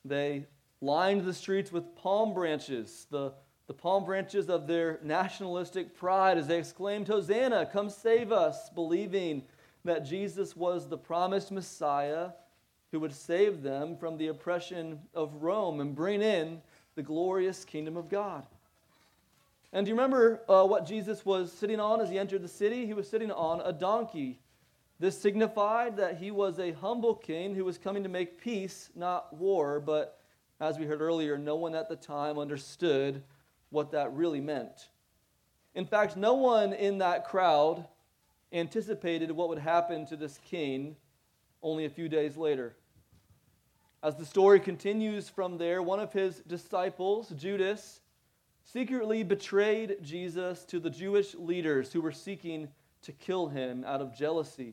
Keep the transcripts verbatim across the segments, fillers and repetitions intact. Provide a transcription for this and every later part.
They lined the streets with palm branches, the, the palm branches of their nationalistic pride, as they exclaimed, "Hosanna, come save us," believing that Jesus was the promised Messiah who would save them from the oppression of Rome and bring in the glorious kingdom of God. And do you remember uh, what Jesus was sitting on as he entered the city? He was sitting on a donkey. This signified that he was a humble king who was coming to make peace, not war. But as we heard earlier, no one at the time understood what that really meant. In fact, no one in that crowd anticipated what would happen to this king only a few days later. As the story continues from there, one of his disciples, Judas, secretly betrayed Jesus to the Jewish leaders who were seeking to kill him out of jealousy.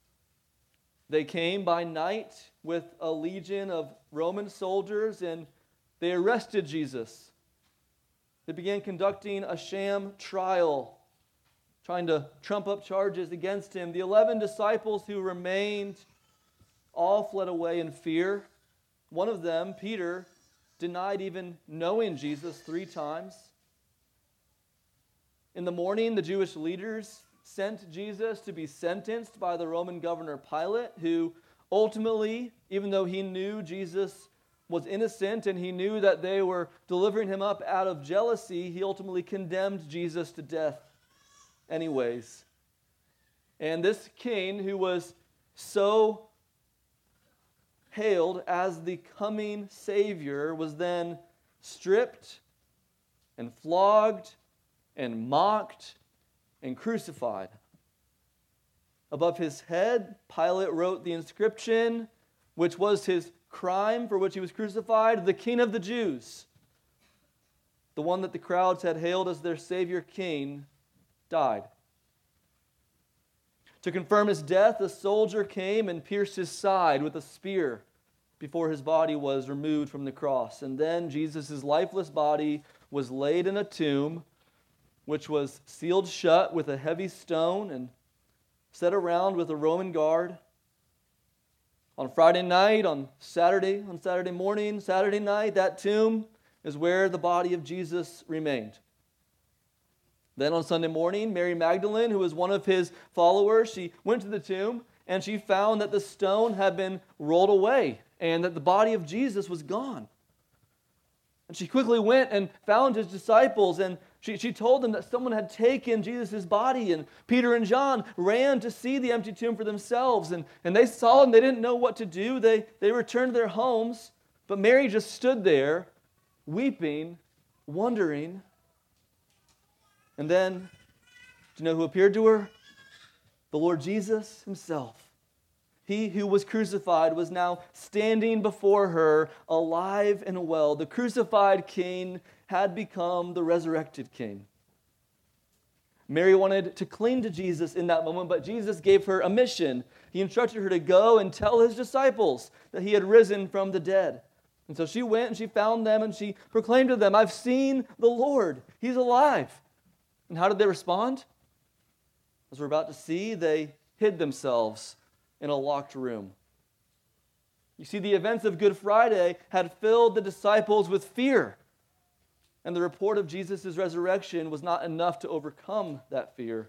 They came by night with a legion of Roman soldiers and they arrested Jesus. They began conducting a sham trial, trying to trump up charges against him. The eleven disciples who remained all fled away in fear. One of them, Peter, denied even knowing Jesus three times. In the morning, the Jewish leaders sent Jesus to be sentenced by the Roman governor Pilate, who ultimately, even though he knew Jesus was innocent and he knew that they were delivering him up out of jealousy, he ultimately condemned Jesus to death anyways. And this king, who was so hailed as the coming Savior, was then stripped and flogged and mocked and crucified. Above his head, Pilate wrote the inscription, which was his crime for which he was crucified, "The King of the Jews." The one that the crowds had hailed as their Savior King died. To confirm his death, a soldier came and pierced his side with a spear before his body was removed from the cross. And then Jesus' lifeless body was laid in a tomb, which was sealed shut with a heavy stone and set around with a Roman guard. On Friday night, on Saturday, on Saturday morning, Saturday night, that tomb is where the body of Jesus remained. Then on Sunday morning, Mary Magdalene, who was one of his followers, she went to the tomb and she found that the stone had been rolled away and that the body of Jesus was gone. And she quickly went and found his disciples, and she, she told them that someone had taken Jesus' body. And Peter and John ran to see the empty tomb for themselves, and, and they saw it and they didn't know what to do. They, they returned to their homes, but Mary just stood there, weeping, wondering. And then, do you know who appeared to her? The Lord Jesus himself. He who was crucified was now standing before her, alive and well. The crucified king had become the resurrected king. Mary wanted to cling to Jesus in that moment, but Jesus gave her a mission. He instructed her to go and tell his disciples that he had risen from the dead. And so she went and she found them and she proclaimed to them, "I've seen the Lord. He's alive." And how did they respond? As we're about to see, they hid themselves in a locked room. You see, the events of Good Friday had filled the disciples with fear. And the report of Jesus' resurrection was not enough to overcome that fear.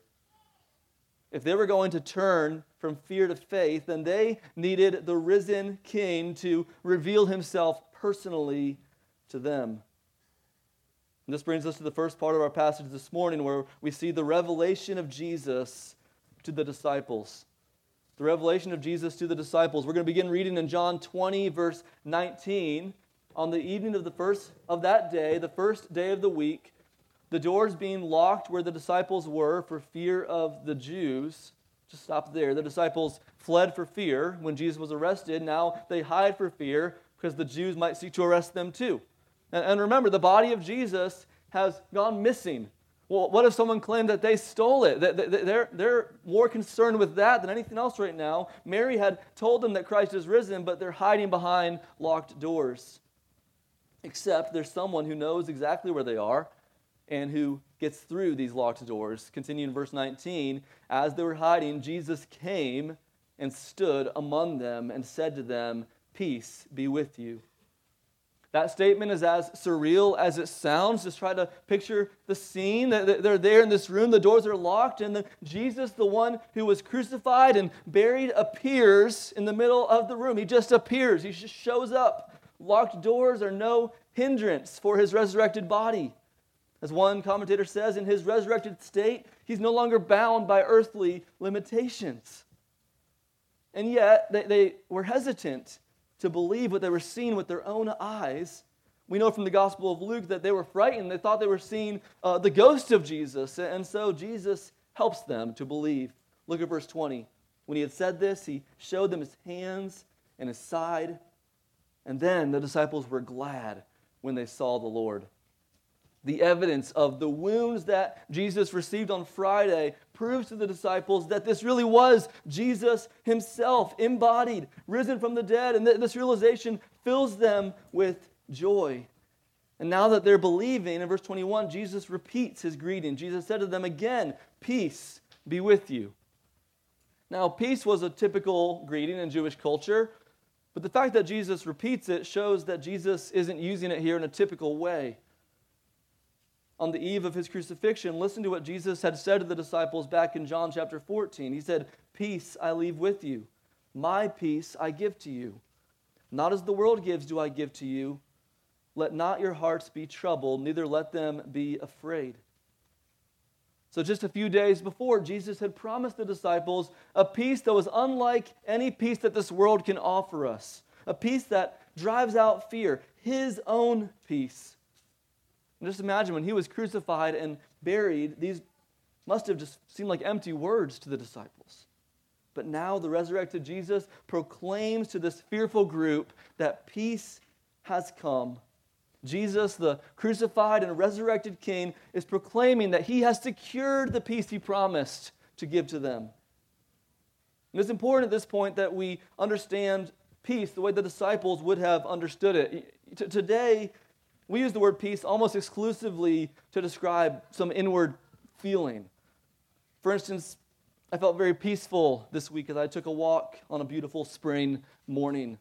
If they were going to turn from fear to faith, then they needed the risen King to reveal himself personally to them. And this brings us to the first part of our passage this morning, where we see the revelation of Jesus to the disciples. The revelation of Jesus to the disciples. We're going to begin reading in John twenty, verse nineteen. On the evening of the first of that day, the first day of the week, the doors being locked where the disciples were for fear of the Jews. Just stop there. The disciples fled for fear when Jesus was arrested. Now they hide for fear because the Jews might seek to arrest them too. And, and remember, the body of Jesus has gone missing. Well, what if someone claimed that they stole it? They're, they're more concerned with that than anything else right now. Mary had told them that Christ is risen, but they're hiding behind locked doors. Except there's someone who knows exactly where they are and who gets through these locked doors. Continuing in verse nineteen, as they were hiding, Jesus came and stood among them and said to them, "Peace be with you." That statement is as surreal as it sounds. Just try to picture the scene. They're there in this room. The doors are locked. And then Jesus, the one who was crucified and buried, appears in the middle of the room. He just appears. He just shows up. Locked doors are no hindrance for his resurrected body. As one commentator says, in his resurrected state, he's no longer bound by earthly limitations. And yet, they, they were hesitant to believe what they were seeing with their own eyes. We know from the Gospel of Luke that they were frightened. They thought they were seeing uh, the ghost of Jesus. And so Jesus helps them to believe. Look at verse twenty. When he had said this, he showed them his hands and his side. And then the disciples were glad when they saw the Lord. The evidence of the wounds that Jesus received on Friday proves to the disciples that this really was Jesus himself, embodied, risen from the dead. And th- this realization fills them with joy. And now that they're believing, in verse twenty-one, Jesus repeats his greeting. Jesus said to them again, "Peace be with you." Now, peace was a typical greeting in Jewish culture, but the fact that Jesus repeats it shows that Jesus isn't using it here in a typical way. On the eve of his crucifixion, listen to what Jesus had said to the disciples back in John chapter fourteen. He said, "Peace I leave with you. My peace I give to you. Not as the world gives do I give to you. Let not your hearts be troubled, neither let them be afraid." So just a few days before, Jesus had promised the disciples a peace that was unlike any peace that this world can offer us. A peace that drives out fear, his own peace. And just imagine when he was crucified and buried, these must have just seemed like empty words to the disciples. But now the resurrected Jesus proclaims to this fearful group that peace has come. Jesus, the crucified and resurrected King, is proclaiming that he has secured the peace he promised to give to them. And it's important at this point that we understand peace the way the disciples would have understood it. T- today, we use the word peace almost exclusively to describe some inward feeling. For instance, I felt very peaceful this week as I took a walk on a beautiful spring morning.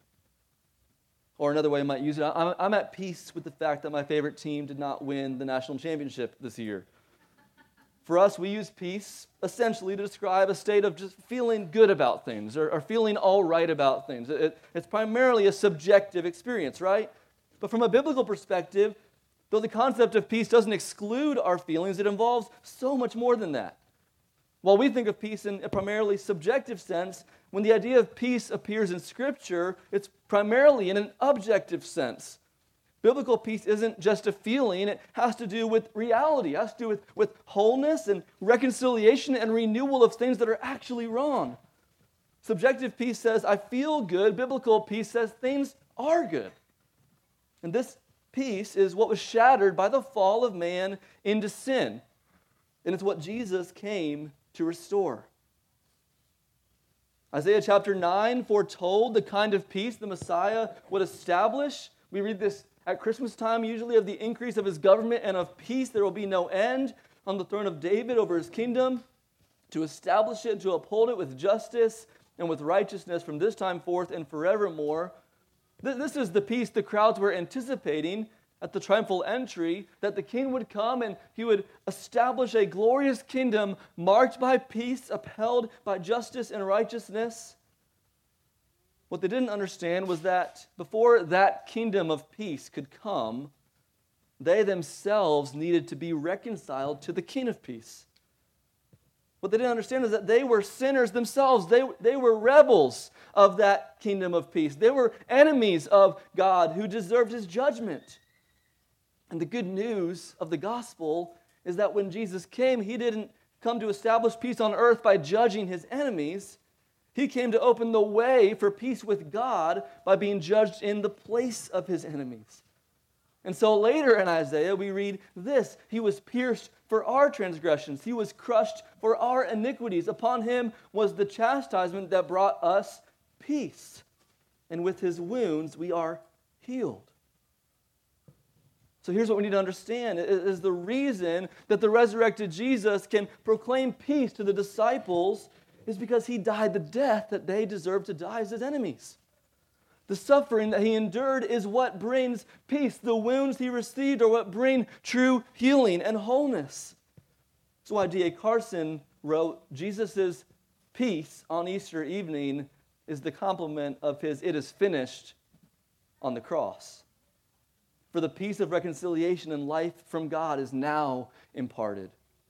Or another way I might use it, I'm, I'm at peace with the fact that my favorite team did not win the national championship this year. For us, we use peace essentially to describe a state of just feeling good about things or, or feeling all right about things. It, it's primarily a subjective experience, right? But from a biblical perspective, though the concept of peace doesn't exclude our feelings, it involves so much more than that. While we think of peace in a primarily subjective sense, when the idea of peace appears in Scripture, it's primarily in an objective sense. Biblical peace isn't just a feeling, it has to do with reality. It has to do with, with wholeness and reconciliation and renewal of things that are actually wrong. Subjective peace says, I feel good. Biblical peace says things are good. And this peace is what was shattered by the fall of man into sin. And it's what Jesus came to restore. Isaiah chapter nine foretold the kind of peace the Messiah would establish. We read this at Christmas time, usually, of the increase of his government and of peace. There will be no end on the throne of David over his kingdom, to establish it, to uphold it with justice and with righteousness from this time forth and forevermore. This is the peace the crowds were anticipating at the triumphal entry, that the king would come and he would establish a glorious kingdom marked by peace, upheld by justice and righteousness. What they didn't understand was that before that kingdom of peace could come, they themselves needed to be reconciled to the King of peace. What they didn't understand is that they were sinners themselves. They, they were rebels of that kingdom of peace. They were enemies of God who deserved his judgment. And the good news of the gospel is that when Jesus came, he didn't come to establish peace on earth by judging his enemies. He came to open the way for peace with God by being judged in the place of his enemies. And so later in Isaiah, we read this: he was pierced for our transgressions. He was crushed for our iniquities. Upon him was the chastisement that brought us peace. And with his wounds, we are healed. So here's what we need to understand, is the reason that the resurrected Jesus can proclaim peace to the disciples is because he died the death that they deserved to die as his enemies. The suffering that he endured is what brings peace. The wounds he received are what bring true healing and wholeness. That's why D A Carson wrote, Jesus' peace on Easter evening is the complement of his "it is finished" on the cross. For the peace of reconciliation and life from God is now imparted.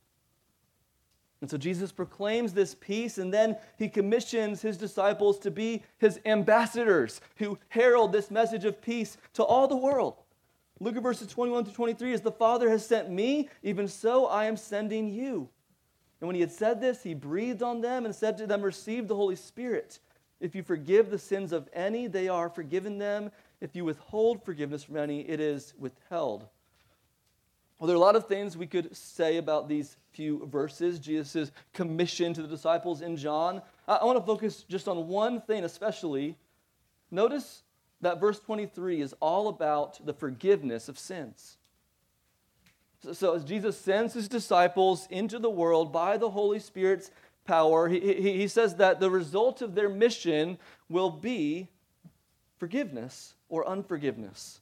And so Jesus proclaims this peace, and then he commissions his disciples to be his ambassadors who herald this message of peace to all the world. Look at verses twenty-one to twenty-three. As the Father has sent me, even so I am sending you. And when he had said this, he breathed on them and said to them, receive the Holy Spirit. If you forgive the sins of any, they are forgiven them. If you withhold forgiveness from any, it is withheld. Well, there are a lot of things we could say about these few verses, Jesus' commission to the disciples in John. I, I want to focus just on one thing especially. Notice that verse twenty-three is all about the forgiveness of sins. So, so as Jesus sends his disciples into the world by the Holy Spirit's power, he, he, he says that the result of their mission will be forgiveness or unforgiveness.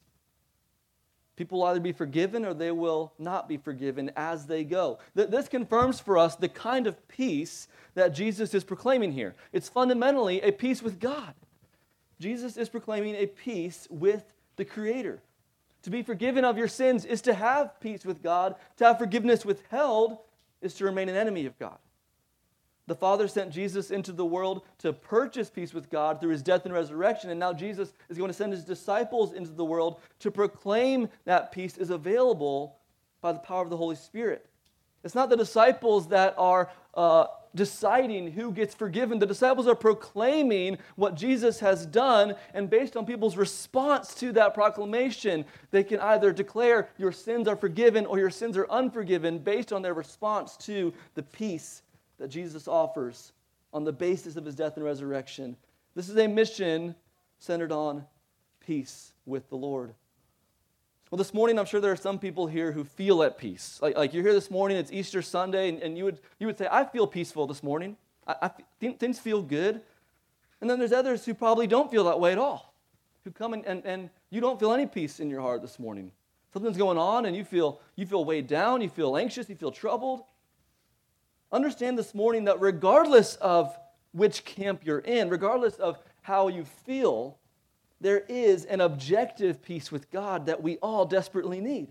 People will either be forgiven or they will not be forgiven as they go. This confirms for us the kind of peace that Jesus is proclaiming here. It's fundamentally a peace with God. Jesus is proclaiming a peace with the Creator. To be forgiven of your sins is to have peace with God. To have forgiveness withheld is to remain an enemy of God. The Father sent Jesus into the world to purchase peace with God through his death and resurrection, and now Jesus is going to send his disciples into the world to proclaim that peace is available by the power of the Holy Spirit. It's not the disciples that are uh, deciding who gets forgiven. The disciples are proclaiming what Jesus has done, and based on people's response to that proclamation, they can either declare your sins are forgiven or your sins are unforgiven based on their response to the peace that Jesus offers on the basis of his death and resurrection. This is a mission centered on peace with the Lord. Well, this morning, I'm sure there are some people here who feel at peace. Like, like you're here this morning, it's Easter Sunday, and, and you would you would say, I feel peaceful this morning. I, I think things feel good. And then there's others who probably don't feel that way at all, who come and, and, and you don't feel any peace in your heart this morning. Something's going on, and you feel you feel weighed down, you feel anxious, you feel troubled. Understand this morning that regardless of which camp you're in, regardless of how you feel, there is an objective peace with God that we all desperately need.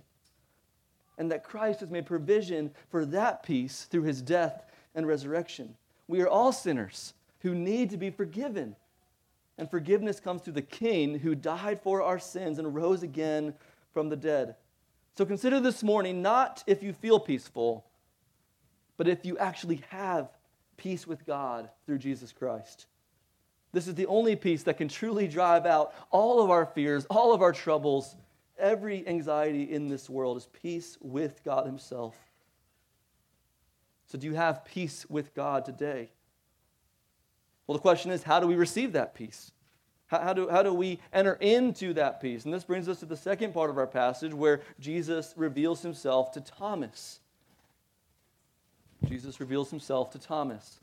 And that Christ has made provision for that peace through his death and resurrection. We are all sinners who need to be forgiven. And forgiveness comes through the King who died for our sins and rose again from the dead. So consider this morning not if you feel peaceful, but if you actually have peace with God through Jesus Christ. This is the only peace that can truly drive out all of our fears, all of our troubles. Every anxiety in this world is peace with God himself. So do you have peace with God today? Well, the question is, how do we receive that peace? How, how, do, how do we enter into that peace? And this brings us to the second part of our passage where Jesus reveals himself to Thomas. Jesus reveals himself to Thomas.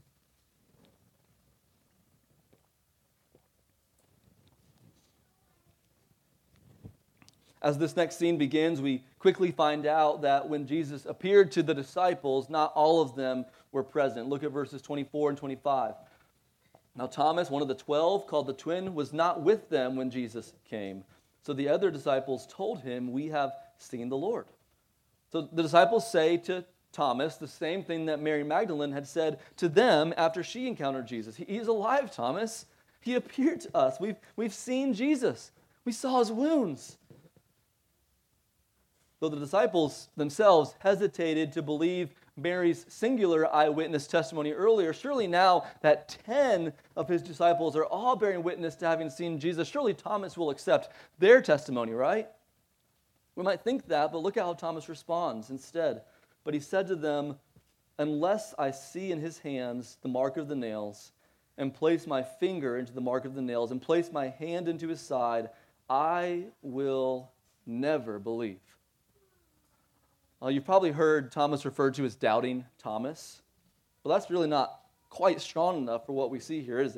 As this next scene begins, we quickly find out that when Jesus appeared to the disciples, not all of them were present. Look at verses twenty-four and twenty-five. Now Thomas, one of the twelve, called the twin, was not with them when Jesus came. So the other disciples told him, we have seen the Lord. So the disciples say to Thomas the same thing that Mary Magdalene had said to them after she encountered Jesus. He, he's alive, Thomas. He appeared to us. We've, we've seen Jesus. We saw his wounds. Though the disciples themselves hesitated to believe Mary's singular eyewitness testimony earlier, surely now that ten of his disciples are all bearing witness to having seen Jesus, surely Thomas will accept their testimony, right? We might think that, but look at how Thomas responds instead. But he said to them, unless I see in his hands the mark of the nails, and place my finger into the mark of the nails, and place my hand into his side, I will never believe. Uh, you've probably heard Thomas referred to as doubting Thomas. But that's really not quite strong enough for what we see here, is it?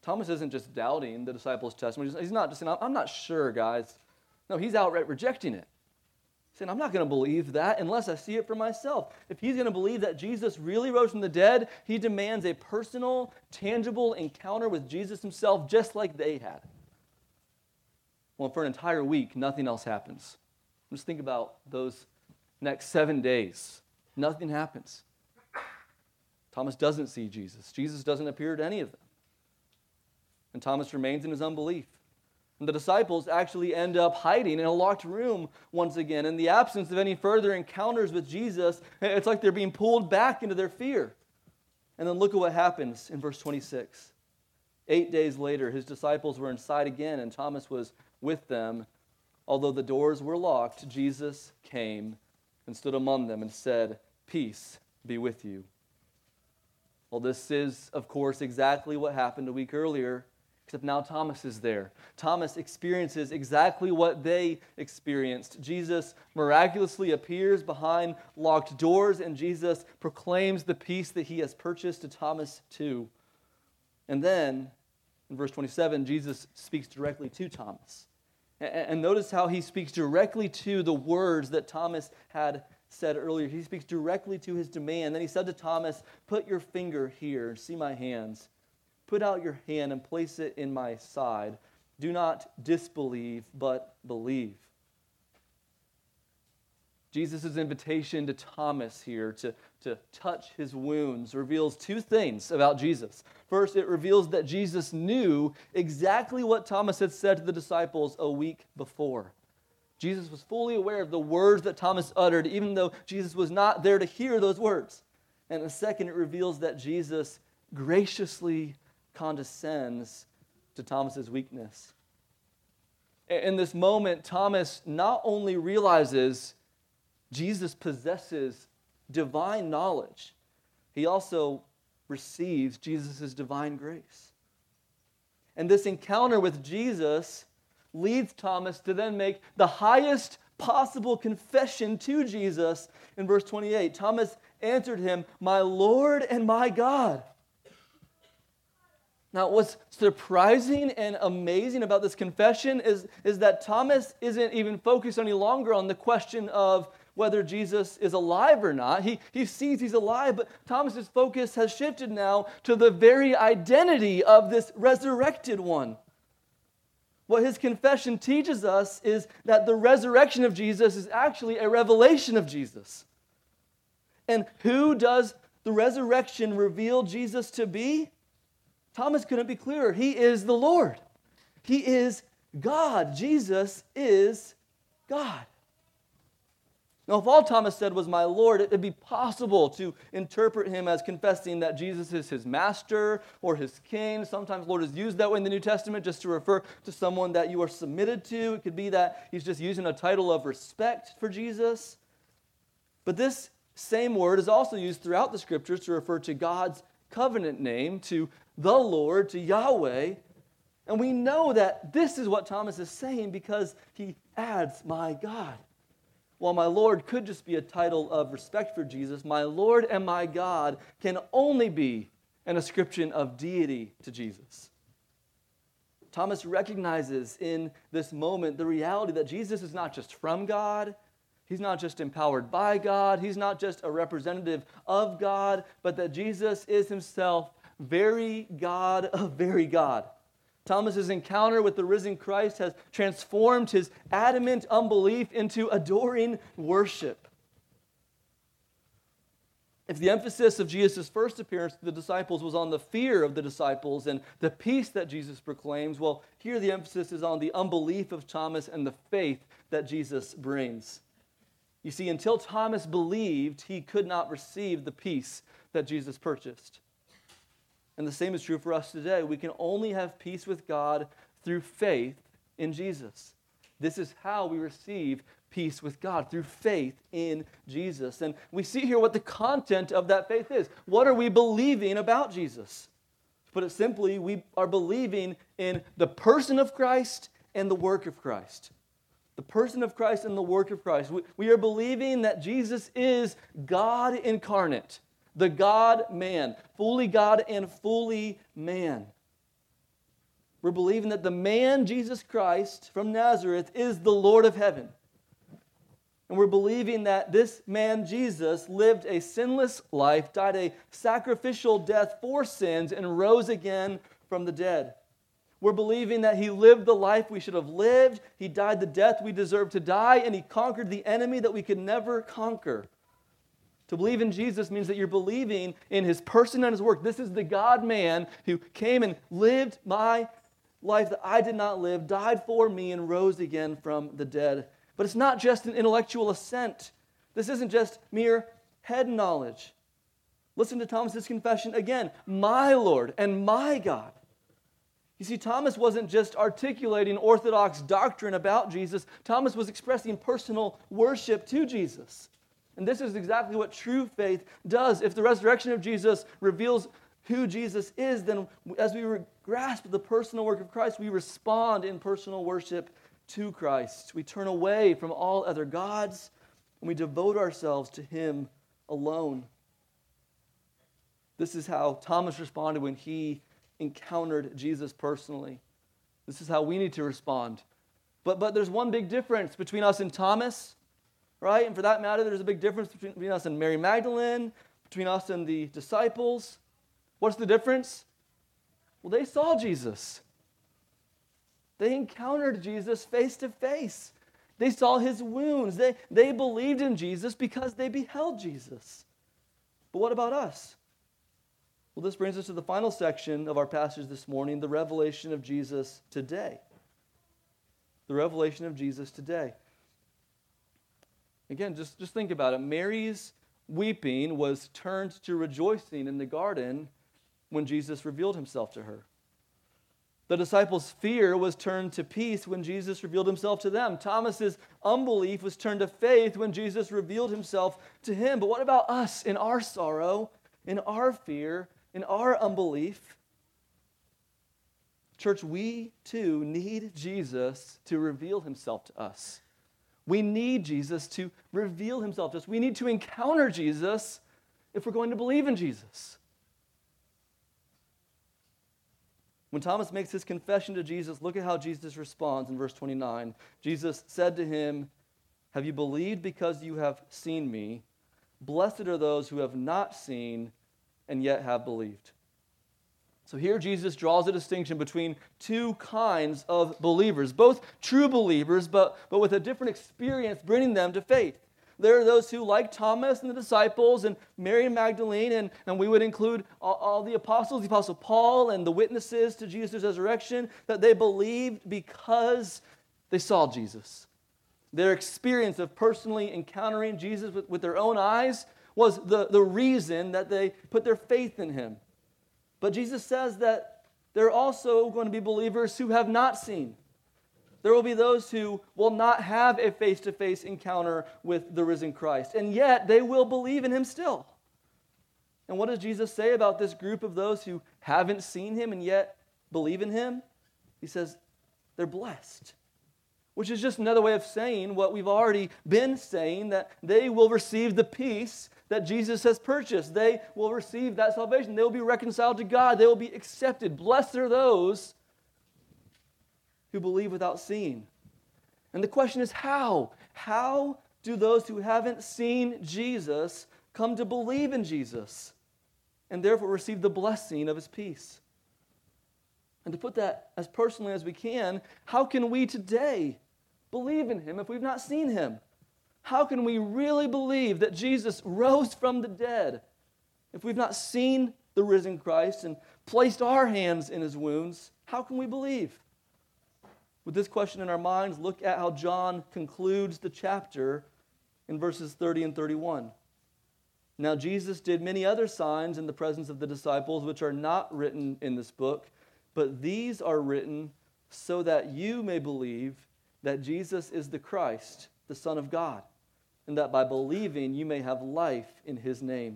Thomas isn't just doubting the disciples' testimony. He's not just saying, I'm not sure, guys. No, he's outright rejecting it. He's saying, I'm not going to believe that unless I see it for myself. If he's going to believe that Jesus really rose from the dead, he demands a personal, tangible encounter with Jesus himself, just like they had. Well, for an entire week, nothing else happens. Just think about those next seven days. Nothing happens. Thomas doesn't see Jesus. Jesus doesn't appear to any of them. And Thomas remains in his unbelief. And the disciples actually end up hiding in a locked room once again. In the absence of any further encounters with Jesus, it's like they're being pulled back into their fear. And then look at what happens in verse twenty-six. Eight days later, his disciples were inside again, and Thomas was with them. Although the doors were locked, Jesus came and stood among them and said, "Peace be with you." Well, this is, of course, exactly what happened a week earlier, except now Thomas is there. Thomas experiences exactly what they experienced. Jesus miraculously appears behind locked doors, and Jesus proclaims the peace that he has purchased to Thomas too. And then, in verse twenty-seven, Jesus speaks directly to Thomas. And notice how he speaks directly to the words that Thomas had said earlier. He speaks directly to his demand. Then he said to Thomas, "Put your finger here and see my hands. Put out your hand and place it in my side. Do not disbelieve, but believe." Jesus' invitation to Thomas here to, to touch his wounds reveals two things about Jesus. First, it reveals that Jesus knew exactly what Thomas had said to the disciples a week before. Jesus was fully aware of the words that Thomas uttered, even though Jesus was not there to hear those words. And second, it reveals that Jesus graciously condescends to Thomas's weakness. In this moment, Thomas not only realizes Jesus possesses divine knowledge, he also receives Jesus' divine grace. And this encounter with Jesus leads Thomas to then make the highest possible confession to Jesus in verse twenty-eight. Thomas answered him, "My Lord and my God." Now, what's surprising and amazing about this confession is, is that Thomas isn't even focused any longer on the question of whether Jesus is alive or not. He, he sees he's alive, but Thomas's focus has shifted now to the very identity of this resurrected one. What his confession teaches us is that the resurrection of Jesus is actually a revelation of Jesus. And who does the resurrection reveal Jesus to be? Thomas couldn't be clearer. He is the Lord. He is God. Jesus is God. Now, if all Thomas said was "my Lord," it would be possible to interpret him as confessing that Jesus is his master or his king. Sometimes the Lord is used that way in the New Testament just to refer to someone that you are submitted to. It could be that he's just using a title of respect for Jesus. But this same word is also used throughout the Scriptures to refer to God's covenant name, to the Lord, to Yahweh. And we know that this is what Thomas is saying because he adds, "my God." While "my Lord" could just be a title of respect for Jesus, "my Lord and my God" can only be an ascription of deity to Jesus. Thomas recognizes in this moment the reality that Jesus is not just from God, he's not just empowered by God, he's not just a representative of God, but that Jesus is himself very God of very God. Thomas's encounter with the risen Christ has transformed his adamant unbelief into adoring worship. If the emphasis of Jesus' first appearance to the disciples was on the fear of the disciples and the peace that Jesus proclaims, well, here the emphasis is on the unbelief of Thomas and the faith that Jesus brings. You see, until Thomas believed, he could not receive the peace that Jesus purchased. And the same is true for us today. We can only have peace with God through faith in Jesus. This is how we receive peace with God, through faith in Jesus. And we see here what the content of that faith is. What are we believing about Jesus? To put it simply, we are believing in the person of Christ and the work of Christ. The person of Christ and the work of Christ. We, we are believing that Jesus is God incarnate. The God-man, fully God and fully man. We're believing that the man, Jesus Christ from Nazareth, is the Lord of heaven. And we're believing that this man, Jesus, lived a sinless life, died a sacrificial death for sins, and rose again from the dead. We're believing that he lived the life we should have lived, he died the death we deserve to die, and he conquered the enemy that we could never conquer. To believe in Jesus means that you're believing in his person and his work. This is the God-man who came and lived my life that I did not live, died for me, and rose again from the dead. But it's not just an intellectual assent. This isn't just mere head knowledge. Listen to Thomas's confession again. My Lord and my God. You see, Thomas wasn't just articulating orthodox doctrine about Jesus. Thomas was expressing personal worship to Jesus. And this is exactly what true faith does. If the resurrection of Jesus reveals who Jesus is, then as we grasp the personal work of Christ, we respond in personal worship to Christ. We turn away from all other gods, and we devote ourselves to him alone. This is how Thomas responded when he encountered Jesus personally. This is how we need to respond. But, but there's one big difference between us and Thomas, right? And for that matter, there's a big difference between, between us and Mary Magdalene, between us and the disciples. What's the difference? Well, they saw Jesus. They encountered Jesus face to face. They saw his wounds. They, they believed in Jesus because they beheld Jesus. But what about us? Well, this brings us to the final section of our passage this morning, the revelation of Jesus today. The revelation of Jesus today. Again, just, just think about it. Mary's weeping was turned to rejoicing in the garden when Jesus revealed himself to her. The disciples' fear was turned to peace when Jesus revealed himself to them. Thomas's unbelief was turned to faith when Jesus revealed himself to him. But what about us in our sorrow, in our fear, in our unbelief? Church, we too need Jesus to reveal himself to us. We need Jesus to reveal himself to us. We need to encounter Jesus if we're going to believe in Jesus. When Thomas makes his confession to Jesus, look at how Jesus responds in verse twenty-nine. Jesus said to him, "Have you believed because you have seen me? Blessed are those who have not seen and yet have believed." So here Jesus draws a distinction between two kinds of believers, both true believers, but, but with a different experience bringing them to faith. There are those who, like Thomas and the disciples and Mary and Magdalene, and, and we would include all, all the apostles, the apostle Paul and the witnesses to Jesus' resurrection, that they believed because they saw Jesus. Their experience of personally encountering Jesus with, with their own eyes was the, the reason that they put their faith in him. But Jesus says that there are also going to be believers who have not seen. There will be those who will not have a face-to-face encounter with the risen Christ, and yet they will believe in him still. And what does Jesus say about this group of those who haven't seen him and yet believe in him? He says they're blessed, which is just another way of saying what we've already been saying, that they will receive the peace that Jesus has purchased. They will receive that salvation. They will be reconciled to God. They will be accepted. Blessed are those who believe without seeing. And the question is how? How do those who haven't seen Jesus come to believe in Jesus and therefore receive the blessing of his peace? And to put that as personally as we can, how can we today believe in him if we've not seen him? How can we really believe that Jesus rose from the dead if we've not seen the risen Christ and placed our hands in his wounds? How can we believe? With this question in our minds, look at how John concludes the chapter in verses thirty and thirty-one. Now Jesus did many other signs in the presence of the disciples, which are not written in this book, but these are written so that you may believe that Jesus is the Christ, the Son of God, and that by believing you may have life in his name.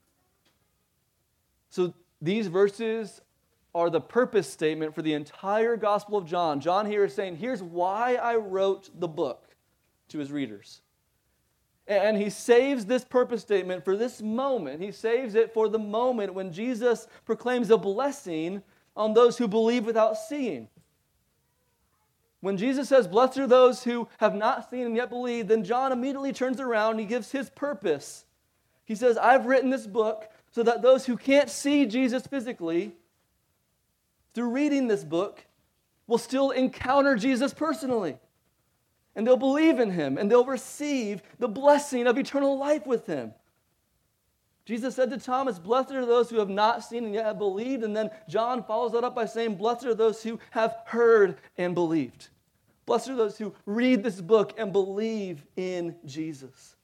So these verses are the purpose statement for the entire Gospel of John. John here is saying, here's why I wrote the book to his readers. And he saves this purpose statement for this moment. He saves it for the moment when Jesus proclaims a blessing on those who believe without seeing. When Jesus says, blessed are those who have not seen and yet believe, then John immediately turns around and he gives his purpose. He says, I've written this book so that those who can't see Jesus physically, through reading this book, will still encounter Jesus personally. And they'll believe in him, and they'll receive the blessing of eternal life with him. Jesus said to Thomas, blessed are those who have not seen and yet have believed. And then John follows that up by saying, blessed are those who have heard and believed. Blessed are those who read this book and believe in Jesus.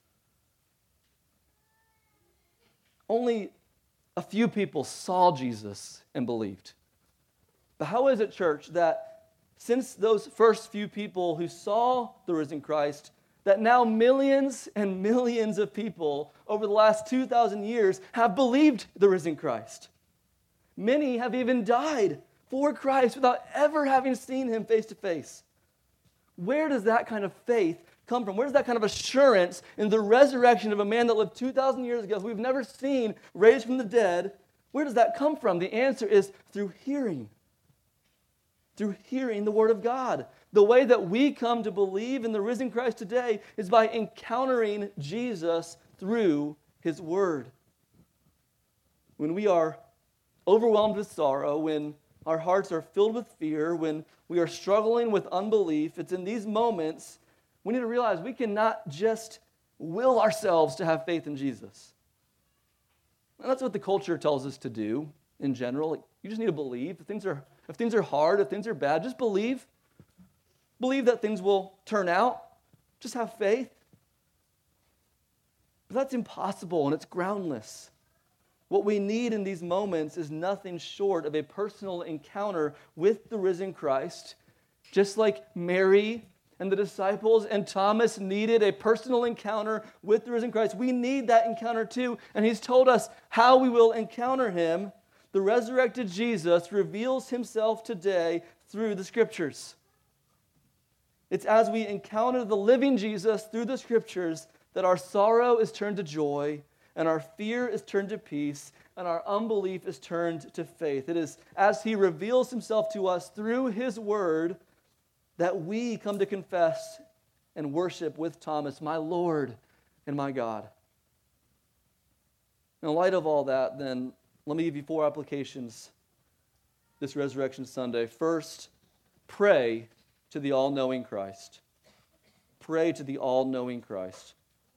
Only a few people saw Jesus and believed. But how is it, church, that since those first few people who saw the risen Christ, that now millions and millions of people over the last two thousand years have believed the risen Christ? Many have even died for Christ without ever having seen him face to face. Where does that kind of faith come from? Where does that kind of assurance in the resurrection of a man that lived two thousand years ago, who we've never seen raised from the dead, where does that come from? The answer is through hearing. Through hearing the Word of God. The way that we come to believe in the risen Christ today is by encountering Jesus through His Word. When we are overwhelmed with sorrow, when our hearts are filled with fear, when we are struggling with unbelief, it's in these moments we need to realize we cannot just will ourselves to have faith in Jesus. And that's what the culture tells us to do in general. Like, you just need to believe. If things are If things are hard, if things are bad, just believe. Believe that things will turn out. Just have faith. But that's impossible and it's groundless. What we need in these moments is nothing short of a personal encounter with the risen Christ, just like Mary and the disciples and Thomas needed a personal encounter with the risen Christ. We need that encounter too, and He's told us how we will encounter Him. The resurrected Jesus reveals Himself today through the Scriptures. It's as we encounter the living Jesus through the Scriptures that our sorrow is turned to joy, and our fear is turned to peace, and our unbelief is turned to faith. It is as He reveals Himself to us through His Word that we come to confess and worship with Thomas, my Lord and my God. In light of all that, then, let me give you four applications this Resurrection Sunday. First, pray to the all-knowing Christ. Pray to the all-knowing Christ.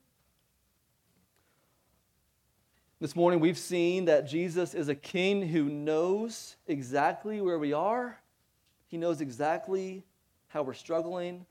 This morning we've seen that Jesus is a king who knows exactly where we are. He knows exactly how we're struggling.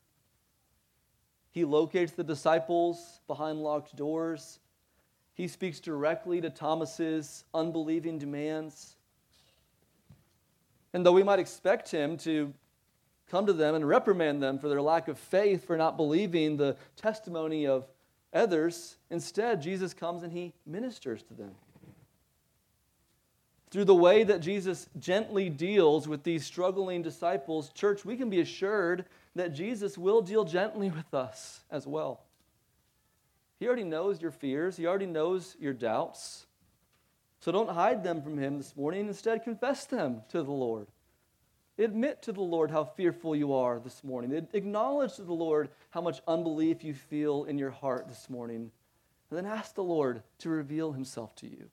He locates the disciples behind locked doors. He speaks directly to Thomas's unbelieving demands. And though we might expect him to come to them and reprimand them for their lack of faith, for not believing the testimony of others, instead, Jesus comes and He ministers to them. Through the way that Jesus gently deals with these struggling disciples, church, we can be assured that Jesus will deal gently with us as well. He already knows your fears. He already knows your doubts. So don't hide them from Him this morning. Instead, confess them to the Lord. Admit to the Lord how fearful you are this morning. Acknowledge to the Lord how much unbelief you feel in your heart this morning. And then ask the Lord to reveal Himself to you.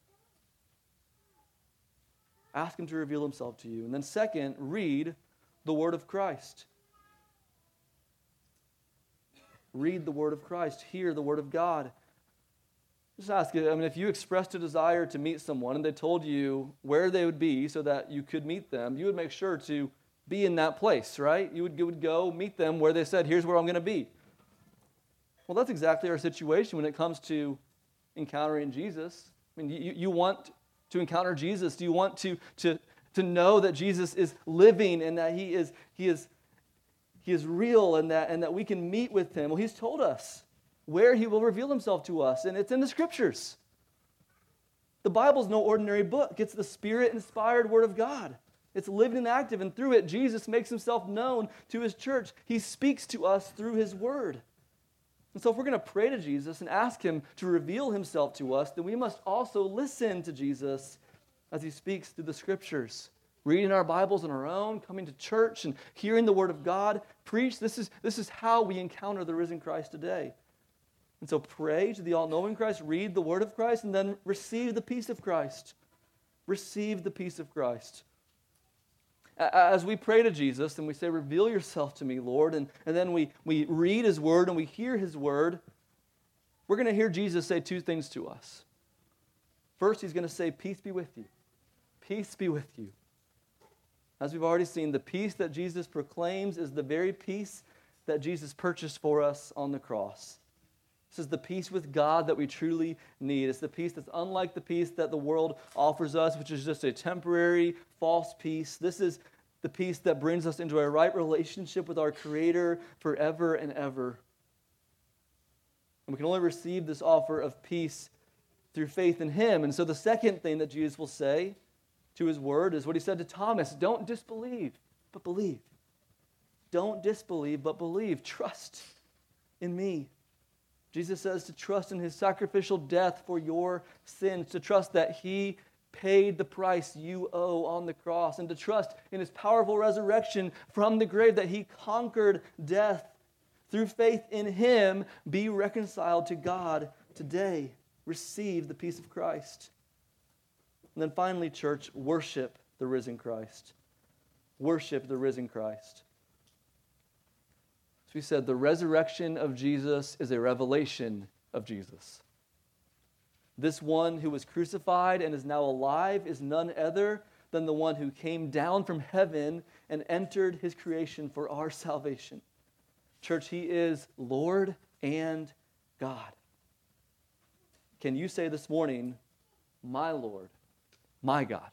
Ask Him to reveal Himself to you. And then second, read the Word of Christ. Read the Word of Christ. Hear the Word of God. Just ask you, I mean, if you expressed a desire to meet someone and they told you where they would be so that you could meet them, you would make sure to be in that place, right? You would, you would go meet them where they said, here's where I'm going to be. Well, that's exactly our situation when it comes to encountering Jesus. I mean, you, you want to encounter Jesus. Do you want to, to, to know that Jesus is living and that He is, he is, he is real and that, and that we can meet with Him? Well, He's told us where He will reveal Himself to us, and it's in the Scriptures. The Bible's no ordinary book. It's the Spirit-inspired Word of God. It's living and active, and through it, Jesus makes Himself known to His church. He speaks to us through His Word. And so if we're going to pray to Jesus and ask Him to reveal Himself to us, then we must also listen to Jesus as He speaks through the Scriptures. reading our Bibles on our own, coming to church and hearing the Word of God preached. This is, this is how we encounter the risen Christ today. And so pray to the all-knowing Christ, read the Word of Christ, and then receive the peace of Christ. Receive the peace of Christ. As we pray to Jesus and we say, reveal yourself to me, Lord, and, and then we, we read His Word and we hear His Word, we're going to hear Jesus say two things to us. First, He's going to say, peace be with you. Peace be with you. As we've already seen, the peace that Jesus proclaims is the very peace that Jesus purchased for us on the cross. This is the peace with God that we truly need. It's the peace that's unlike the peace that the world offers us, which is just a temporary, false peace. This is the peace that brings us into a right relationship with our Creator forever and ever. And we can only receive this offer of peace through faith in Him. And so the second thing that Jesus will say to His Word is what He said to Thomas: don't disbelieve, but believe. Don't disbelieve, but believe. Trust in me. Jesus says to trust in His sacrificial death for your sins, to trust that He paid the price you owe on the cross, and to trust in His powerful resurrection from the grave, that He conquered death. Through faith in Him, be reconciled to God today. Receive the peace of Christ. And then finally, church, worship the risen Christ. Worship the risen Christ. As we said, the resurrection of Jesus is a revelation of Jesus. This one who was crucified and is now alive is none other than the one who came down from heaven and entered His creation for our salvation. Church, He is Lord and God. Can you say this morning, my Lord, my God?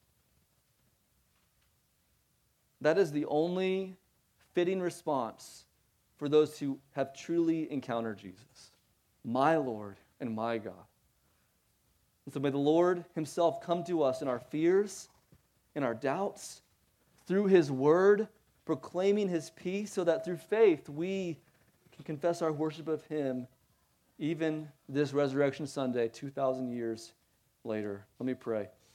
That is the only fitting response for those who have truly encountered Jesus. My Lord and my God. And so may the Lord Himself come to us in our fears, in our doubts, through His Word, proclaiming His peace, so that through faith we can confess our worship of Him even this Resurrection Sunday, two thousand years later. Let me pray.